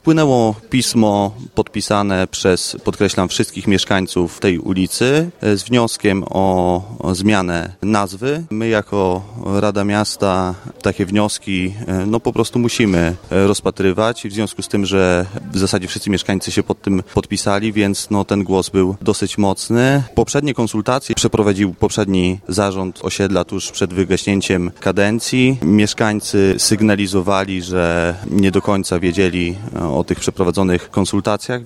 Wpłynęło pismo podpisane przez, podkreślam, wszystkich mieszkańców tej ulicy z wnioskiem o zmianę nazwy. My jako Rada Miasta takie wnioski po prostu musimy rozpatrywać w związku z tym, że w zasadzie wszyscy mieszkańcy się pod tym podpisali, więc ten głos był dosyć mocny. Poprzednie konsultacje przeprowadził poprzedni zarząd osiedla tuż przed wygaśnięciem kadencji. Mieszkańcy sygnalizowali, że nie do końca wiedzieli o tych przeprowadzonych konsultacjach,